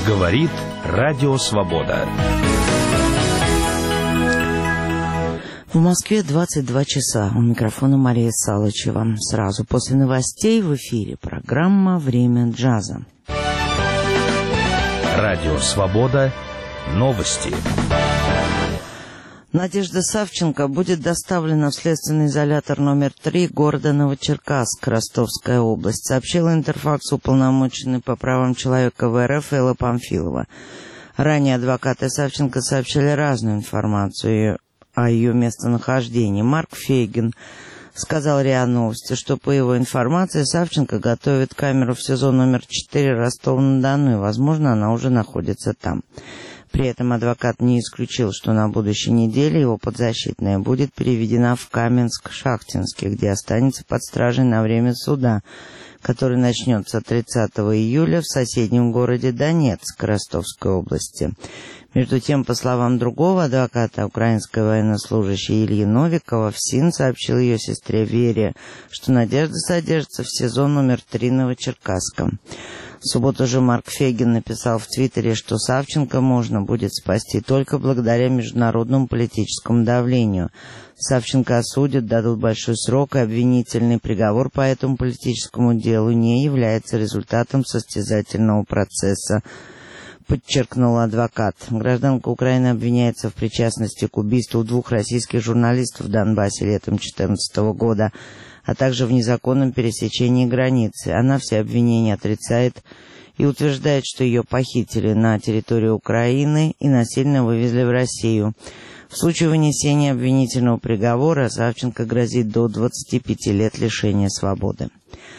Говорит Радио Свобода. В Москве 22 часа. У микрофона Мария Салычева. Сразу после новостей в эфире программа «Время джаза». Радио Свобода. Новости. Надежда Савченко будет доставлена в следственный изолятор номер 3 города Новочеркасск, Ростовская область, сообщила Интерфакс уполномоченный по правам человека в РФ Элла Памфилова. Ранее адвокаты Савченко сообщили разную информацию о ее местонахождении. Марк Фейгин сказал РИА Новости, что по его информации Савченко готовит камеру в СИЗО номер 4 Ростова-на-Дону, и, возможно, она уже находится там. При этом адвокат не исключил, что на будущей неделе его подзащитная будет переведена в Каменск-Шахтинский, где останется под стражей на время суда, который начнется 30 июля в соседнем городе Донецк Ростовской области. Между тем, по словам другого адвоката, украинской военнослужащей Ильи Новикова, ФСИН сообщил ее сестре Вере, что Надежда содержится в СИЗО номер 3 Новочеркасска. В субботу же Марк Фейгин написал в Твиттере, что Савченко можно будет спасти только благодаря международному политическому давлению. Савченко осудят, дадут большой срок, и обвинительный приговор по этому политическому делу не является результатом состязательного процесса, подчеркнул адвокат. Гражданка Украины обвиняется в причастности к убийству 2 российских журналистов в Донбассе летом 2014 года, а также в незаконном пересечении границы. Она все обвинения отрицает и утверждает, что ее похитили на территории Украины и насильно вывезли в Россию. В случае вынесения обвинительного приговора Савченко грозит до 25 лет лишения свободы.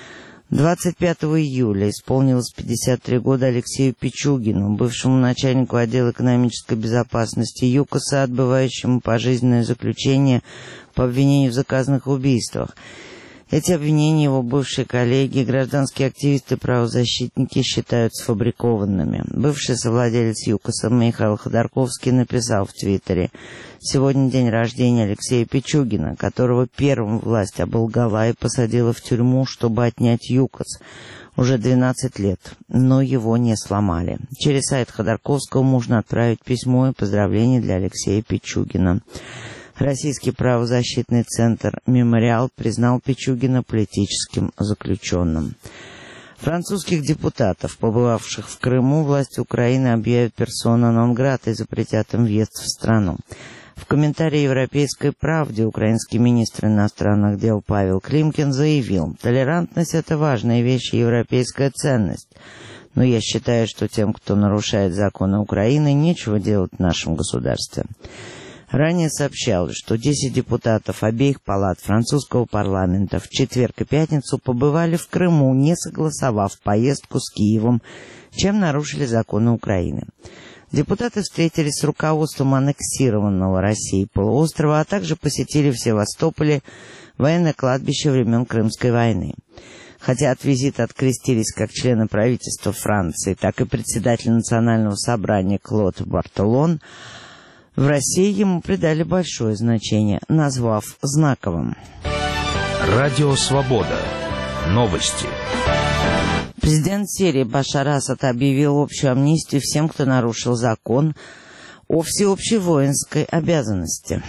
25 июля исполнилось 53 года Алексею Пичугину, бывшему начальнику отдела экономической безопасности ЮКОСа, отбывающему пожизненное заключение по обвинению в заказных убийствах. Эти обвинения его бывшие коллеги, гражданские активисты и правозащитники считают сфабрикованными. Бывший совладелец ЮКОСа Михаил Ходорковский написал в Твиттере: «Сегодня день рождения Алексея Пичугина, которого первым власть оболгала и посадила в тюрьму, чтобы отнять ЮКОС. Уже 12 лет, но его не сломали». Через сайт Ходорковского можно отправить письмо и поздравления для Алексея Пичугина. Российский правозащитный центр «Мемориал» признал Пичугина политическим заключенным. Французских депутатов, побывавших в Крыму, власти Украины объявят персона нон-грата и запретят им въезд в страну. В комментарии «Европейской правде» украинский министр иностранных дел Павел Климкин заявил: «Толерантность – это важная вещь и европейская ценность. Но я считаю, что тем, кто нарушает законы Украины, нечего делать в нашем государстве». Ранее сообщалось, что 10 депутатов обеих палат французского парламента в четверг и пятницу побывали в Крыму, не согласовав поездку с Киевом, чем нарушили законы Украины. Депутаты встретились с руководством аннексированного Россией полуострова, а также посетили в Севастополе военное кладбище времен Крымской войны. Хотя от визита открестились как члены правительства Франции, так и председатель Национального собрания Клод Бартолон, в России ему придали большое значение, назвав знаковым. Радио Свобода. Новости. Президент Сирии Башар Асад объявил общую амнистию всем, кто нарушил закон о всеобщей воинской обязанности.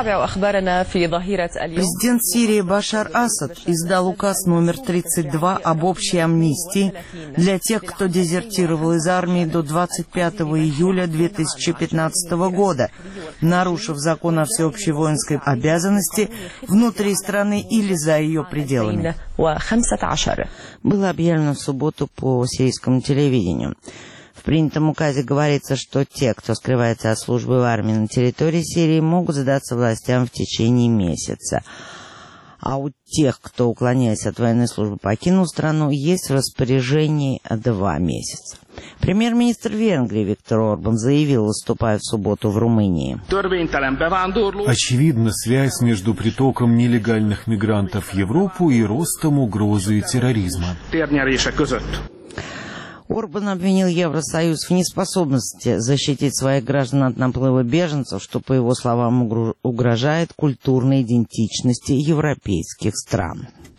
Президент Сирии Башар Асад издал указ номер 32 об общей амнистии для тех, кто дезертировал из армии до 25 июля 2015 года, нарушив закон о всеобщей воинской обязанности внутри страны или за ее пределами. Было объявлено в субботу по сирийскому телевидению. В принятом указе говорится, что те, кто скрывается от службы в армии на территории Сирии, могут сдаться властям в течение месяца. А у тех, кто, уклоняясь от военной службы, покинул страну, есть в распоряжении 2 месяца. Премьер-министр Венгрии Виктор Орбан заявил, выступая в субботу в Румынии: очевидна связь между притоком нелегальных мигрантов в Европу и ростом угрозы терроризма. Орбан обвинил Евросоюз в неспособности защитить своих граждан от наплыва беженцев, что, по его словам, угрожает культурной идентичности европейских стран.